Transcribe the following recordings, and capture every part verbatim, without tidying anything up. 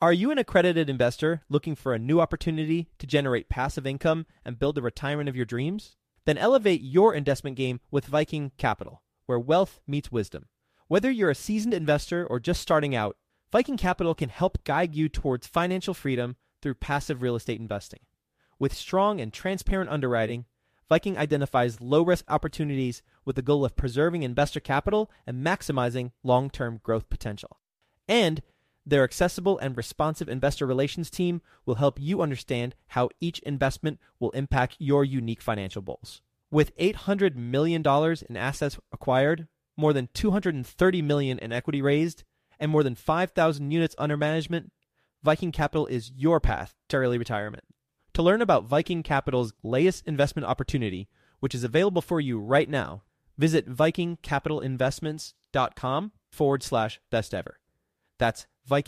Are you an accredited investor looking for a new opportunity to generate passive income and build the retirement of your dreams? Then elevate your investment game with Viking Capital, where wealth meets wisdom. Whether you're a seasoned investor or just starting out, Viking Capital can help guide you towards financial freedom through passive real estate investing. With strong and transparent underwriting, Viking identifies low-risk opportunities with the goal of preserving investor capital and maximizing long-term growth potential. And their accessible and responsive investor relations team will help you understand how each investment will impact your unique financial goals. With eight hundred million dollars in assets acquired, more than two hundred thirty million dollars in equity raised, and more than five thousand units under management, Viking Capital is your path to early retirement. To learn about Viking Capital's latest investment opportunity, which is available for you right now, visit vikingcapitalinvestments.com forward slash best ever. That's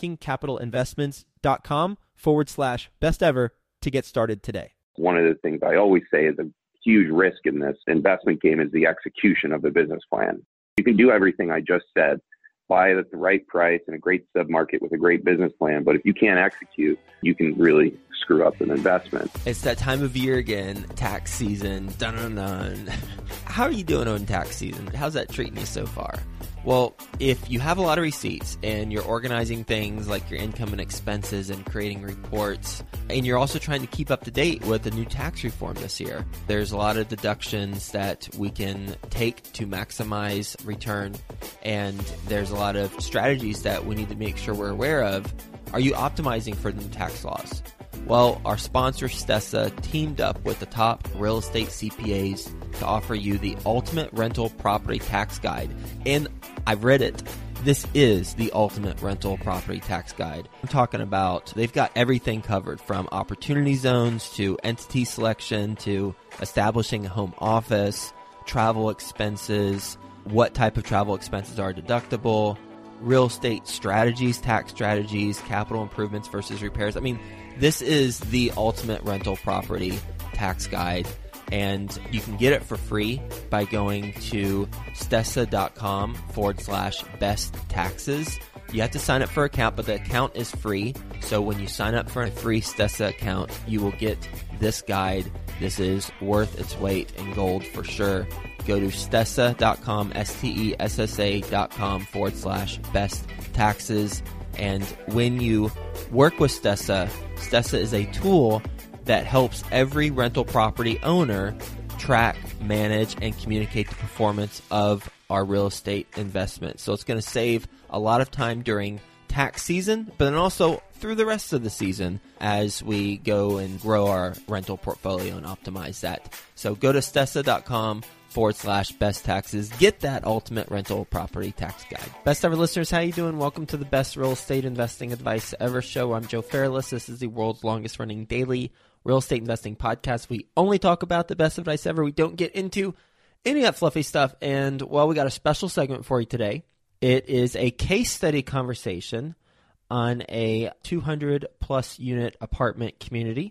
vikingcapitalinvestments.com forward slash best ever to get started today. One of the things I always say is a huge risk in this investment game is the execution of the business plan. You can do everything I just said, buy it at the right price in a great submarket with a great business plan, but if you can't execute, you can really screw up an investment. It's that time of year again, tax season. Dun dun dun. How are you doing on tax season? How's that treating you so far? Well, if you have a lot of receipts and you're organizing things like your income and expenses and creating reports, and you're also trying to keep up to date with the new tax reform this year, there's a lot of deductions that we can take to maximize return, and there's a lot of strategies that we need to make sure we're aware of. Are you optimizing for the new tax laws? Well, our sponsor, Stessa, teamed up with the top real estate C P As to offer you the ultimate rental property tax guide. And I've read it. This is the ultimate rental property tax guide. I'm talking about they've got everything covered from opportunity zones to entity selection to establishing a home office, travel expenses, what type of travel expenses are deductible, real estate strategies, tax strategies, capital improvements versus repairs. I mean, this is the ultimate rental property tax guide, and you can get it for free by going to stessa.com forward slash best taxes. You have to sign up for an account, but the account is free. So when you sign up for a free Stessa account, you will get this guide. This is worth its weight in gold for sure. Go to stessa.com, S-T-E-S-S-A dot com forward slash best taxes. And when you work with Stessa, Stessa is a tool that helps every rental property owner track, manage, and communicate the performance of our real estate investment. So it's going to save a lot of time during tax season, but then also through the rest of the season as we go and grow our rental portfolio and optimize that. So go to stessa.com forward slash best taxes. Get that ultimate rental property tax guide. Best ever listeners, how you doing? Welcome to the best real estate investing advice ever show. I'm Joe Fairless. This is the world's longest running daily real estate investing podcast. We only talk about the best advice ever. We don't get into any of that fluffy stuff. And well, we got a special segment for you today. It is a case study conversation on a two hundred plus unit apartment community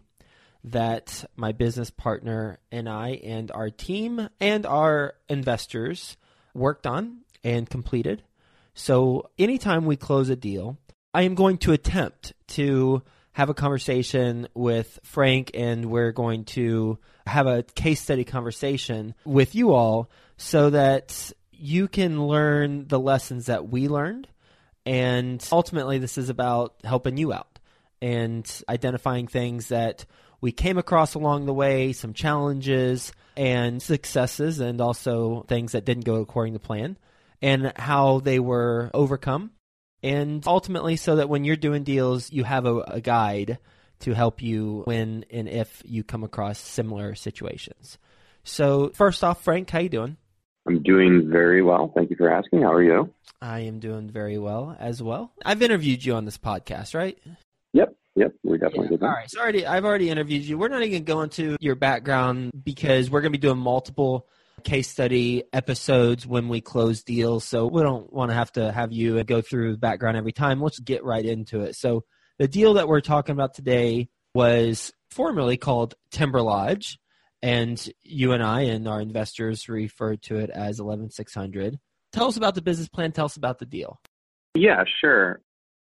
that my business partner and I and our team and our investors worked on and completed. So anytime we close a deal, I am going to attempt to have a conversation with Frank, and we're going to have a case study conversation with you all so that you can learn the lessons that we learned. And ultimately, this is about helping you out and identifying things that we came across along the way, some challenges and successes, and also things that didn't go according to plan, and how they were overcome. And ultimately, so that when you're doing deals, you have a, a guide to help you when and if you come across similar situations. So first off, Frank, how you doing? I'm doing very well. Thank you for asking. How are you? I am doing very well as well. I've interviewed you on this podcast, right? Yep. Yep, we definitely yeah. did that. All right, so already, I've already interviewed you. We're not even going to go into your background because we're going to be doing multiple case study episodes when we close deals, so we don't want to have to have you go through the background every time. Let's get right into it. So the deal that we're talking about today was formerly called Timber Lodge, and you and I and our investors referred to it as eleven six hundred. Tell us about the business plan. Tell us about the deal. Yeah, sure.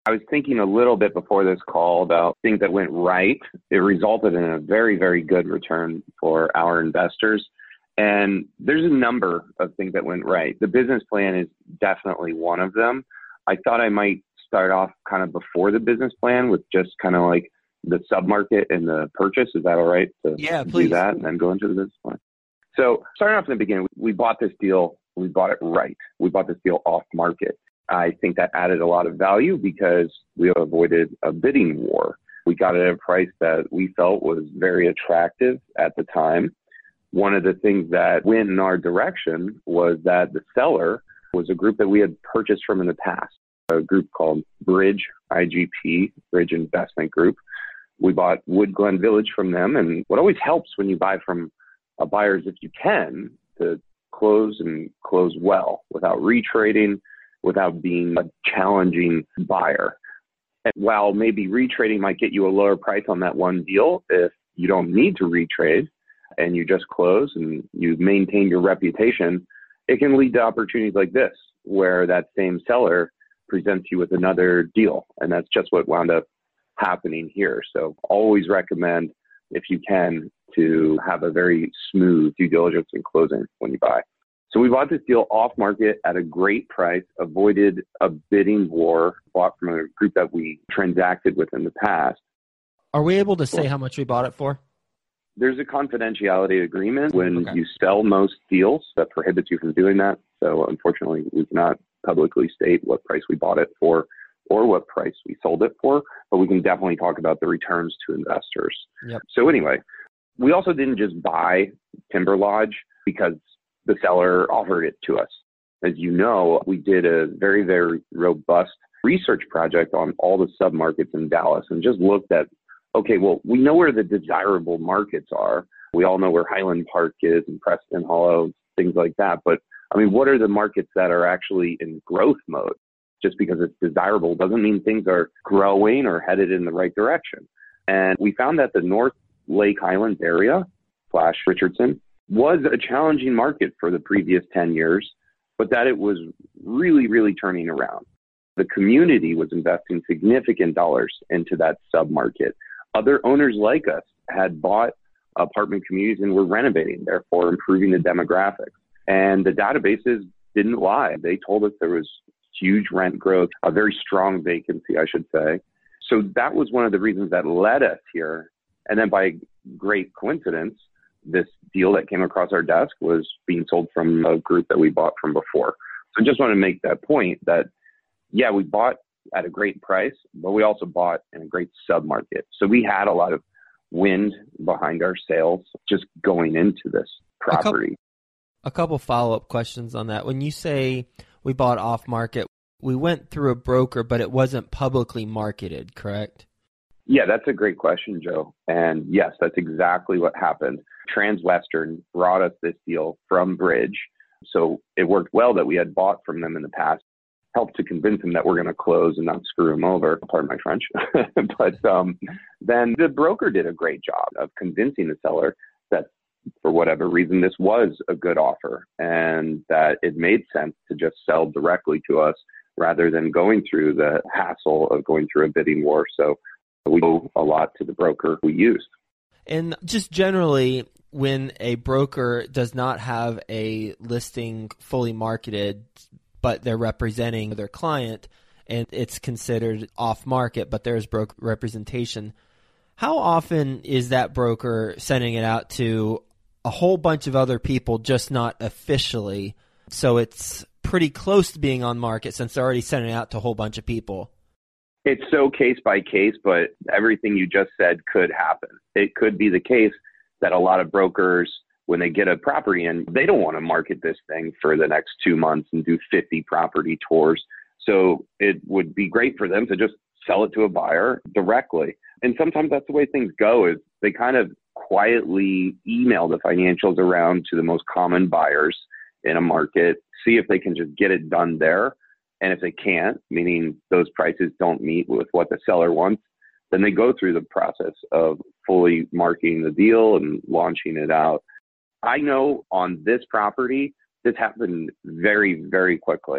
I was thinking a little bit before this call about things that went right. It resulted in a very, very good return for our investors. And there's a number of things that went right. The business plan is definitely one of them. I thought I might start off kind of before the business plan with just kind of like the submarket and the purchase. Is that all right to yeah, do please. that and then go into the business plan? So starting off in the beginning, we bought this deal. We bought it right. We bought this deal off market. I think that added a lot of value because we avoided a bidding war. We got it at a price that we felt was very attractive at the time. One of the things that went in our direction was that the seller was a group that we had purchased from in the past, a group called Bridge, I G P, Bridge Investment Group. We bought Wood Glen Village from them. And what always helps when you buy from a buyer is if you can, to close and close well without retrading, without being a challenging buyer. And while maybe retrading might get you a lower price on that one deal, if you don't need to retrade and you just close and you maintain your reputation, it can lead to opportunities like this, where that same seller presents you with another deal. And that's just what wound up happening here. So always recommend, if you can, to have a very smooth due diligence and closing when you buy. So we bought this deal off market at a great price, avoided a bidding war, bought from a group that we transacted with in the past. Are we able to say how much we bought it for? There's a confidentiality agreement when Okay. you sell most deals that prohibits you from doing that. So unfortunately, we cannot publicly state what price we bought it for or what price we sold it for, but we can definitely talk about the returns to investors. Yep. So anyway, we also didn't just buy Timber Lodge because the seller offered it to us. As you know, we did a very, very robust research project on all the submarkets in Dallas and just looked at, okay, well, we know where the desirable markets are. We all know where Highland Park is and Preston Hollow, things like that. But I mean, what are the markets that are actually in growth mode? Just because it's desirable doesn't mean things are growing or headed in the right direction. And we found that the North Lake Highlands area, slash Richardson, was a challenging market for the previous ten years, but that it was really, really turning around. The community was investing significant dollars into that submarket. Other owners like us had bought apartment communities and were renovating, therefore improving the demographics. And the databases didn't lie. They told us there was huge rent growth, a very strong vacancy, I should say. So that was one of the reasons that led us here. And then by great coincidence, this deal that came across our desk was being sold from a group that we bought from before. So I just want to make that point that, yeah, we bought at a great price, but we also bought in a great submarket. So we had a lot of wind behind our sails just going into this property. A couple, a couple follow-up questions on that. When you say we bought off market, we went through a broker, but it wasn't publicly marketed, correct? Yeah, that's a great question, Joe. And yes, that's exactly what happened. Transwestern brought us this deal from Bridge. So it worked well that we had bought from them in the past, helped to convince them that we're going to close and not screw them over, pardon my French. But um, then the broker did a great job of convincing the seller that for whatever reason, this was a good offer and that it made sense to just sell directly to us rather than going through the hassle of going through a bidding war. So we owe a lot to the broker we used. And just generally, when a broker does not have a listing fully marketed, but they're representing their client and it's considered off market, but there's broker representation, how often is that broker sending it out to a whole bunch of other people, just not officially? So it's pretty close to being on market since they're already sending it out to a whole bunch of people. It's so case by case, but everything you just said could happen. It could be the case that a lot of brokers, when they get a property in, they don't want to market this thing for the next two months and do fifty property tours. So it would be great for them to just sell it to a buyer directly. And sometimes that's the way things go, is they kind of quietly email the financials around to the most common buyers in a market, see if they can just get it done there. And if they can't, meaning those prices don't meet with what the seller wants, then they go through the process of fully marketing the deal and launching it out. I know on this property, this happened very, very quickly.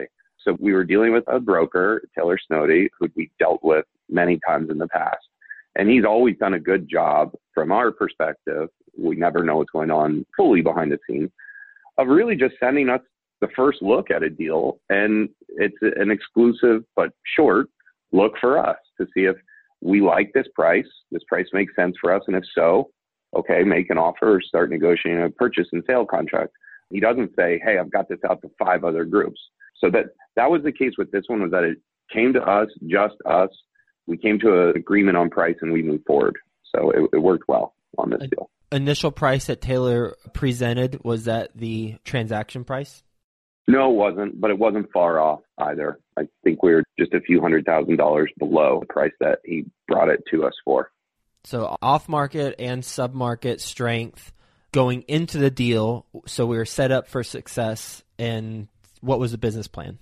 So we were dealing with a broker, Taylor Snowdy, who we dealt with many times in the past. And he's always done a good job from our perspective. We never know what's going on fully behind the scenes of really just sending us the first look at a deal. And it's an exclusive but short look for us to see if we like this price, this price makes sense for us. And if so, okay, make an offer or start negotiating a purchase and sale contract. He doesn't say, hey, I've got this out to five other groups. So that, that was the case with this one, was that it came to us, just us. We came to an agreement on price and we moved forward. So it, it worked well on this deal. Initial price that Taylor presented, was that the transaction price? No, it wasn't, but it wasn't far off either. I think we were just a few hundred thousand dollars below the price that he brought it to us for. So off-market and sub-market strength going into the deal. So we were set up for success. And what was the business plan?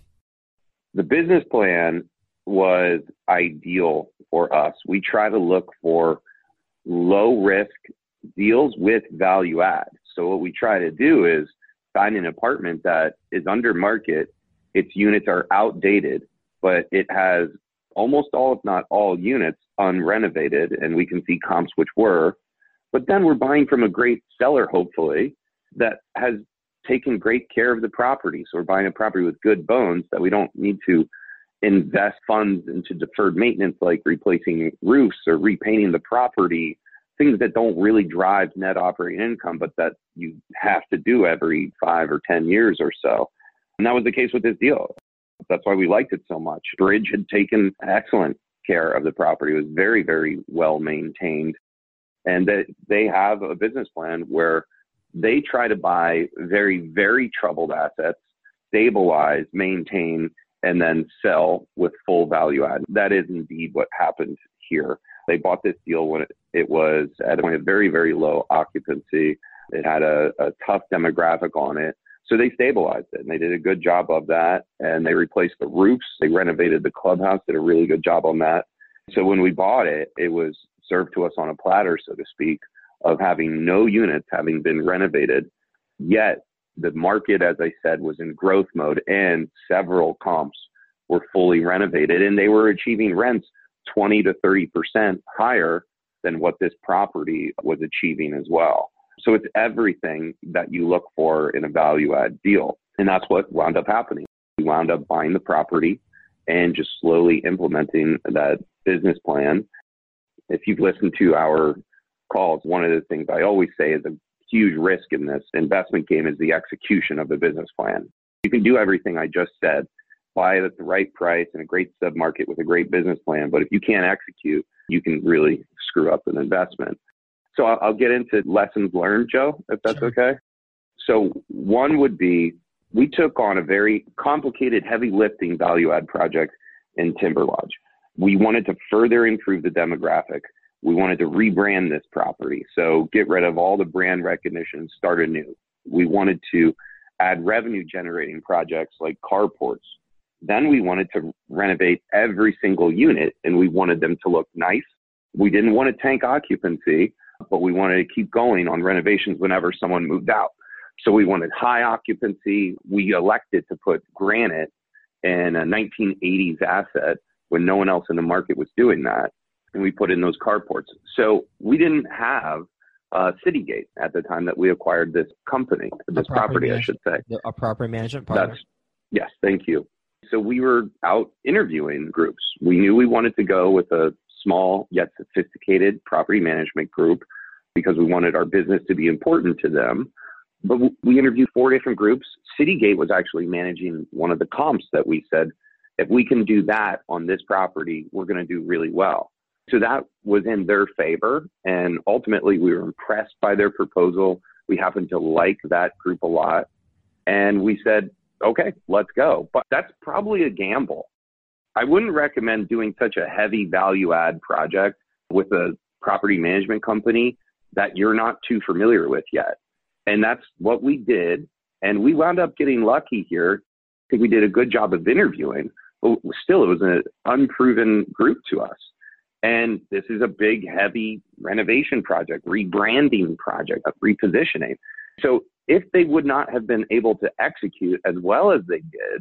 The business plan was ideal for us. We try to look for low-risk deals with value add. So what we try to do is find an apartment that is under market. Its units are outdated, but it has almost all, if not all, units unrenovated, and we can see comps which were. But then we're buying from a great seller, hopefully, that has taken great care of the property. So we're buying a property with good bones that we don't need to invest funds into deferred maintenance like replacing roofs or repainting the property, things that don't really drive net operating income, but that you have to do every five or ten years or so. And that was the case with this deal. That's why we liked it so much. Bridge had taken excellent care of the property. It was very, very well maintained. And that they have a business plan where they try to buy very, very troubled assets, stabilize, maintain, and then sell with full value add. That is indeed what happened here. They bought this deal when it, it was at a very, very low occupancy. It had a, a tough demographic on it. So they stabilized it, and they did a good job of that. And they replaced the roofs. They renovated the clubhouse, did a really good job on that. So when we bought it, it was served to us on a platter, so to speak, of having no units having been renovated. Yet the market, as I said, was in growth mode, and several comps were fully renovated, and they were achieving rents twenty to thirty percent higher than what this property was achieving as well. So it's everything that you look for in a value add deal. And that's what wound up happening. We wound up buying the property and just slowly implementing that business plan. If you've listened to our calls, one of the things I always say is a huge risk in this investment game is the execution of the business plan. You can do everything I just said, buy it at the right price in a great submarket with a great business plan. But if you can't execute, you can really screw up an investment. So I'll, I'll get into lessons learned, Joe, if that's Sure. okay. So one would be, we took on a very complicated, heavy lifting value add project in Timber Lodge. We wanted to further improve the demographic. We wanted to rebrand this property. So get rid of all the brand recognition, start anew. We wanted to add revenue generating projects like carports. Then we wanted to renovate every single unit, and we wanted them to look nice. We didn't want to tank occupancy, but we wanted to keep going on renovations whenever someone moved out. So we wanted high occupancy. We elected to put granite in a nineteen eighties asset when no one else in the market was doing that. And we put in those carports. So we didn't have uh, Citygate at the time that we acquired this company, this property, property I should say. A property management partner? That's, yes, thank you. So we were out interviewing groups. We knew we wanted to go with a small yet sophisticated property management group because we wanted our business to be important to them. But we interviewed four different groups. Citygate was actually managing one of the comps that we said, if we can do that on this property, we're going to do really well. So that was in their favor. And ultimately, we were impressed by their proposal. We happened to like that group a lot. And we said, okay, let's go. But that's probably a gamble. I wouldn't recommend doing such a heavy value add project with a property management company that you're not too familiar with yet. And that's what we did. And we wound up getting lucky here. I think we did a good job of interviewing, but still it was an unproven group to us. And this is a big, heavy renovation project, rebranding project, repositioning. So if they would not have been able to execute as well as they did,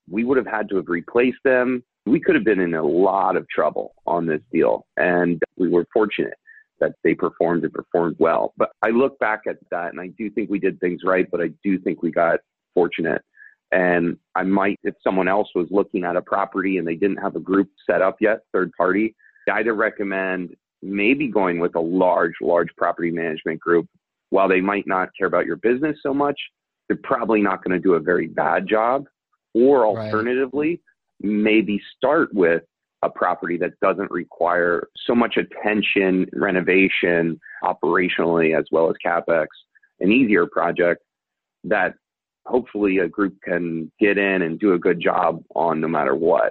we would have had to have replaced them. We could have been in a lot of trouble on this deal. And we were fortunate that they performed and performed well. But I look back at that and I do think we did things right, but I do think we got fortunate. And I might, if someone else was looking at a property and they didn't have a group set up yet, third party, I'd recommend maybe going with a large, large property management group. While they might not care about your business so much, they're probably not going to do a very bad job. Or alternatively, right. maybe start with a property that doesn't require so much attention, renovation, operationally, as well as CapEx, an easier project that hopefully a group can get in and do a good job on no matter what.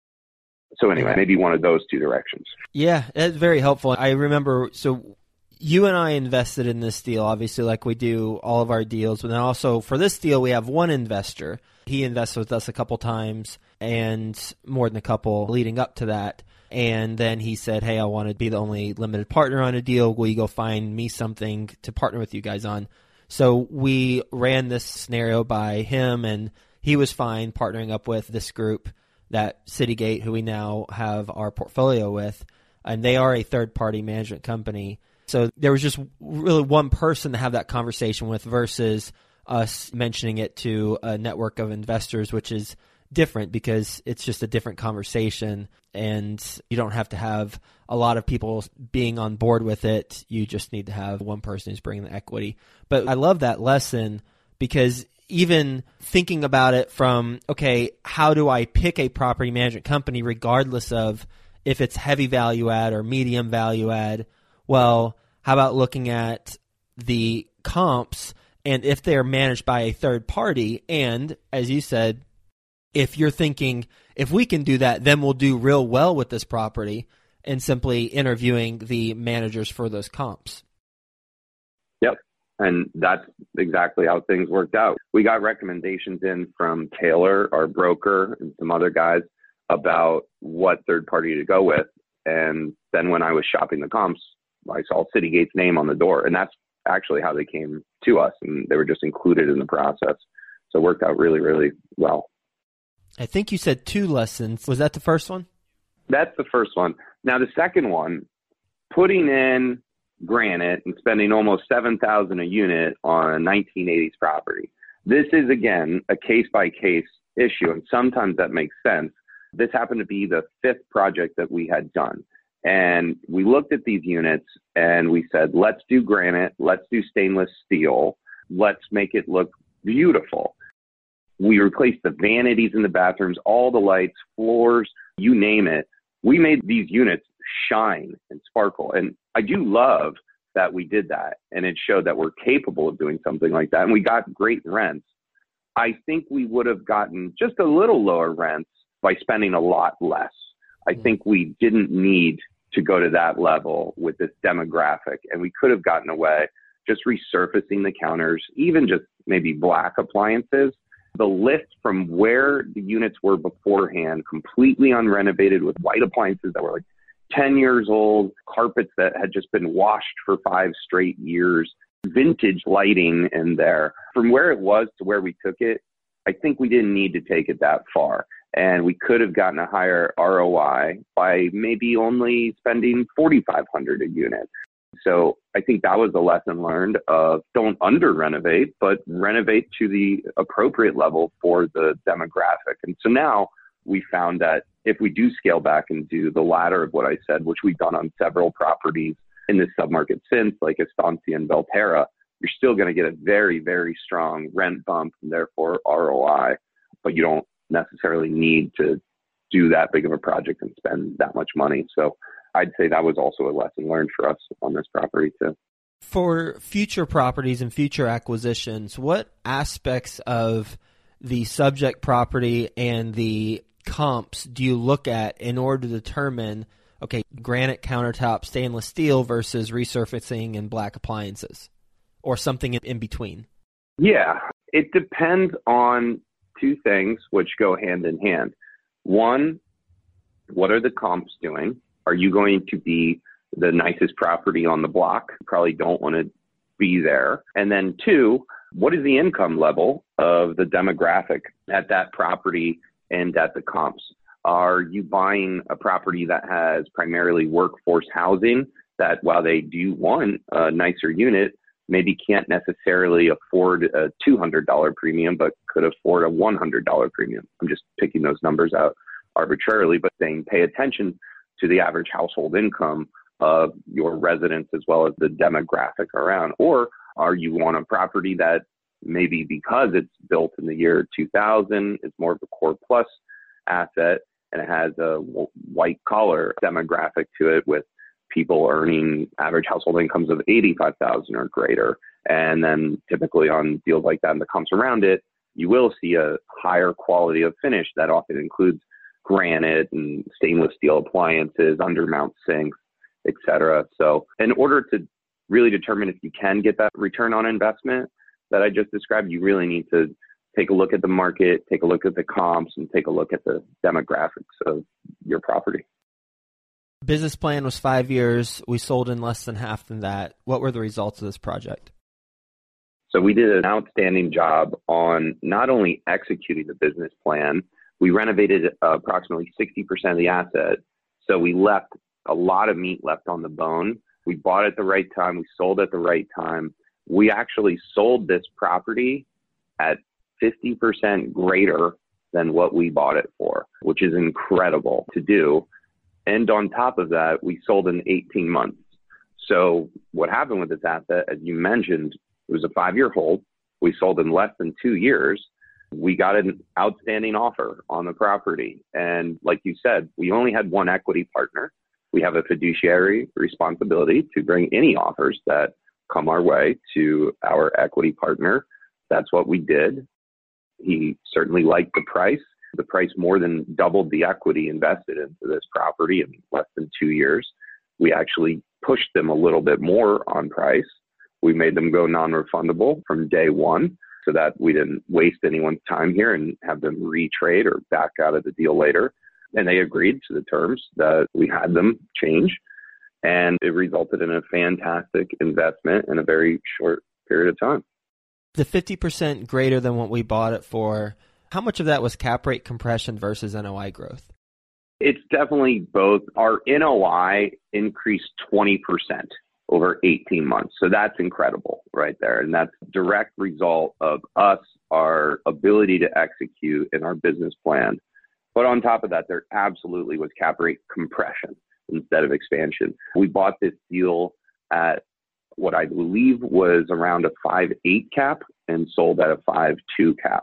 So anyway, maybe one of those two directions. Yeah, that's very helpful. I remember, so you and I invested in this deal, obviously, like we do all of our deals. But then also for this deal, we have one investor. He invested with us a couple times and more than a couple leading up to that. And then he said, hey, I want to be the only limited partner on a deal. Will you go find me something to partner with you guys on? So we ran this scenario by him, and he was fine partnering up with this group, that Citygate, who we now have our portfolio with, and they are a third-party management company. So there was just really one person to have that conversation with versus us mentioning it to a network of investors, which is different because it's just a different conversation, and you don't have to have a lot of people being on board with it. You just need to have one person who's bringing the equity. But I love that lesson because even thinking about it from, okay, how do I pick a property management company regardless of if it's heavy value add or medium value add? Well, how about looking at the comps and if they're managed by a third party? And as you said, if you're thinking, if we can do that, then we'll do real well with this property, and simply interviewing the managers for those comps. Yep. And that's exactly how things worked out. We got recommendations in from Taylor, our broker, and some other guys about what third party to go with. And then when I was shopping the comps, I saw Citygate's name on the door. And that's actually how they came to us. And they were just included in the process. So it worked out really, really well. I think you said two lessons. Was that the first one? That's the first one. Now, the second one, putting in granite and spending almost seven thousand dollars a unit on a nineteen eighties property. This is, again, a case-by-case issue, and sometimes that makes sense. This happened to be the fifth project that we had done. And we looked at these units and we said, let's do granite, let's do stainless steel, let's make it look beautiful. We replaced the vanities in the bathrooms, all the lights, floors, you name it. We made these units shine and sparkle. And I do love that we did that. And it showed that we're capable of doing something like that. And we got great rents. I think we would have gotten just a little lower rents by spending a lot less. I think we didn't need to go to that level with this demographic. And we could have gotten away just resurfacing the counters, even just maybe black appliances. The lift from where the units were beforehand, completely unrenovated with white appliances that were like ten years old, carpets that had just been washed for five straight years, vintage lighting in there. From where it was to where we took it, I think we didn't need to take it that far. And we could have gotten a higher R O I by maybe only spending forty-five hundred dollars a unit. So I think that was a lesson learned of don't under renovate, but renovate to the appropriate level for the demographic. And so now we found that if we do scale back and do the latter of what I said, which we've done on several properties in this submarket since, like Estancia and Belterra, you're still going to get a very, very strong rent bump and therefore R O I, but you don't necessarily need to do that big of a project and spend that much money. So I'd say that was also a lesson learned for us on this property too. For future properties and future acquisitions, what aspects of the subject property and the comps do you look at in order to determine, okay, granite countertop, stainless steel versus resurfacing and black appliances, or something in between? Yeah, it depends on two things which go hand in hand. One, what are the comps doing? Are you going to be the nicest property on the block? You probably don't want to be there. And then two, what is the income level of the demographic at that property and at the comps? Are you buying a property that has primarily workforce housing that, while they do want a nicer unit, maybe can't necessarily afford a two hundred dollars premium, but could afford a one hundred dollars premium? I'm just picking those numbers out arbitrarily, but saying pay attention to the average household income of your residents as well as the demographic around. Or are you on a property that maybe because it's built in the year two thousand, it's more of a core plus asset and it has a white collar demographic to it with people earning average household incomes of eighty-five thousand or greater. And then typically on deals like that and the comps around it, you will see a higher quality of finish that often includes granite and stainless steel appliances, undermount sinks, et cetera. So in order to really determine if you can get that return on investment that I just described, you really need to take a look at the market, take a look at the comps, and take a look at the demographics of your property. Business plan was five years. We sold in less than half than that. What were the results of this project? So we did an outstanding job on not only executing the business plan, we renovated uh, approximately sixty percent of the asset. So we left a lot of meat left on the bone. We bought at the right time. We sold at the right time. We actually sold this property at fifty percent greater than what we bought it for, which is incredible to do. And on top of that, we sold in eighteen months. So what happened with this asset, as you mentioned, it was a five-year hold. We sold in less than two years. We got an outstanding offer on the property. And like you said, we only had one equity partner. We have a fiduciary responsibility to bring any offers that come our way to our equity partner. That's what we did. He certainly liked the price. The price more than doubled the equity invested into this property in less than two years. We actually pushed them a little bit more on price. We made them go non-refundable from day one so that we didn't waste anyone's time here and have them retrade or back out of the deal later. And they agreed to the terms that we had them change. And it resulted in a fantastic investment in a very short period of time. The fifty percent greater than what we bought it for, how much of that was cap rate compression versus N O I growth? It's definitely both. Our N O I increased twenty percent over eighteen months. So that's incredible right there. And that's a direct result of us, our ability to execute in our business plan. But on top of that, there absolutely was cap rate compression instead of expansion. We bought this deal at what I believe was around a five eight cap and sold at a five two cap.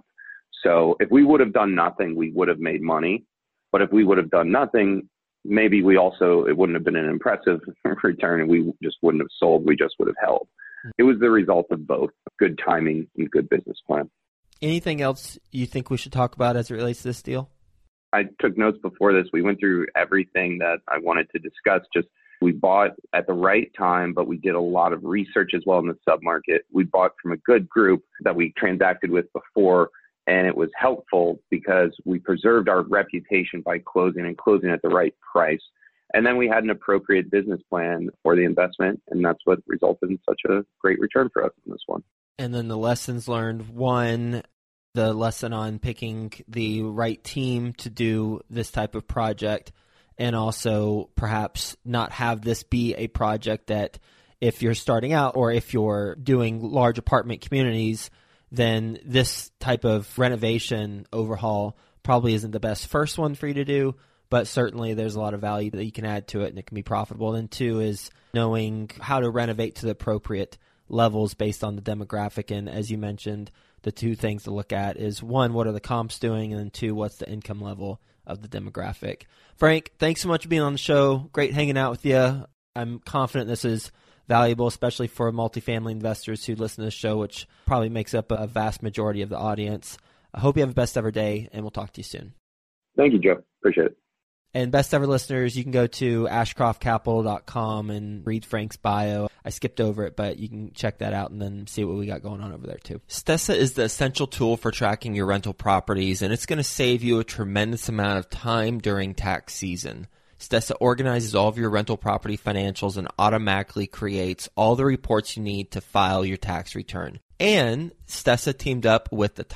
So if we would have done nothing, we would have made money. But if we would have done nothing, maybe we also, it wouldn't have been an impressive return and we just wouldn't have sold. We just would have held. It was the result of both good timing and good business plan. Anything else you think we should talk about as it relates to this deal? I took notes before this. We went through everything that I wanted to discuss. Just we bought at the right time, but we did a lot of research as well in the submarket. We bought from a good group that we transacted with before, and it was helpful because we preserved our reputation by closing and closing at the right price. And then we had an appropriate business plan for the investment, and that's what resulted in such a great return for us in this one. And then the lessons learned, one, the lesson on picking the right team to do this type of project, and also perhaps not have this be a project that if you're starting out or if you're doing large apartment communities, then this type of renovation overhaul probably isn't the best first one for you to do, but certainly there's a lot of value that you can add to it and it can be profitable. And two is knowing how to renovate to the appropriate levels based on the demographic. And as you mentioned, the two things to look at is one, what are the comps doing? And then two, what's the income level of the demographic? Frank, thanks so much for being on the show. Great hanging out with you. I'm confident this is valuable, especially for multifamily investors who listen to this show, which probably makes up a vast majority of the audience. I hope you have a best ever day, and we'll talk to you soon. Thank you, Joe. Appreciate it. And best ever listeners, you can go to ashcroft capital dot com and read Frank's bio. I skipped over it, but you can check that out and then see what we got going on over there too. Stessa is the essential tool for tracking your rental properties, and it's going to save you a tremendous amount of time during tax season. Stessa organizes all of your rental property financials and automatically creates all the reports you need to file your tax return. And Stessa teamed up with the top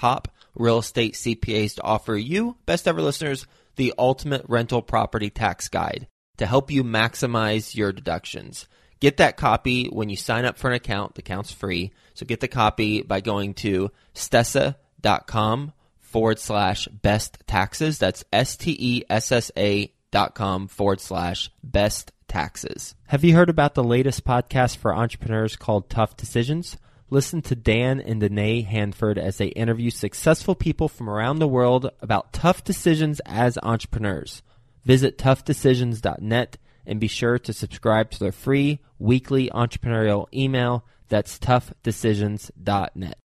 real estate C P As to offer you, best ever listeners, the ultimate rental property tax guide to help you maximize your deductions. Get that copy when you sign up for an account. The account's free. So get the copy by going to stessa.com forward slash best taxes. That's S-T-E-S-S-A dot com forward slash best taxes. Have you heard about the latest podcast for entrepreneurs called Tough Decisions? Listen to Dan and Danae Hanford as they interview successful people from around the world about tough decisions as entrepreneurs. Visit tough decisions dot net and be sure to subscribe to their free weekly entrepreneurial email. That's tough decisions dot net.